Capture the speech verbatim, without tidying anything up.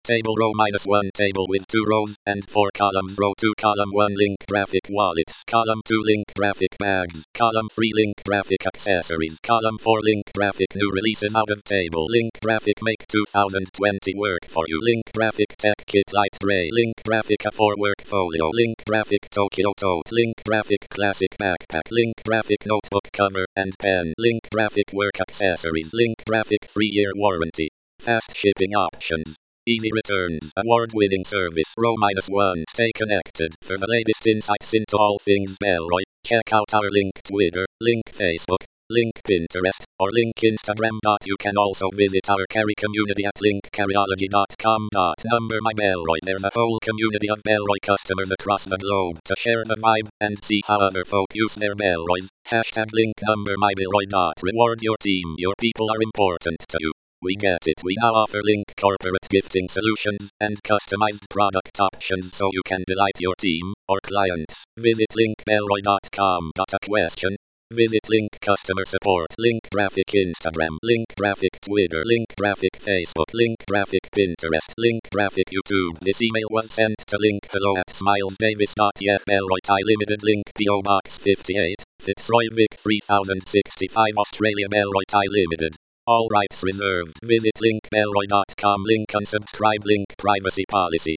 Table row minus one table with two rows and four columns. Row two column one link graphic wallets. Column two link graphic bags. Column three link graphic accessories. Column four link graphic new releases out of table. Link graphic make two thousand twenty work for you. Link graphic tech kit light gray. Link graphic A four workfolio. Link graphic Tokyo tote. Link graphic classic backpack. Link graphic notebook cover and pen. Link graphic work accessories. Link graphic three year warranty. Fast shipping options. Easy returns. Award-winning service. Row minus one. Stay connected. For the latest insights into all things Bellroy, check out our link Twitter, link Facebook, link Pinterest, or link Instagram. You can also visit our carry community at link carryology dot com. Number my Bellroy. There's a whole community of Bellroy customers across the globe to share the vibe and see how other folk use their Bellroys. Hashtag link number my Bellroy. Reward your team. Your people are important to you. We get it. We now offer Link corporate gifting solutions and customized product options so you can delight your team or clients. Visit link bellroy dot com. Got a question? Visit Link customer support. Link graphic Instagram. Link graphic Twitter. Link graphic Facebook. Link graphic Pinterest. Link graphic YouTube. This email was sent to link hello at smilesdavis dot e f Bellroy Thai Limited. Link P O Box fifty-eight, Fitzroy Vic three thousand sixty-five Australia. Bellroy Thai Limited. All rights reserved. Visit link bellroy dot com. Link unsubscribe. Link privacy policy.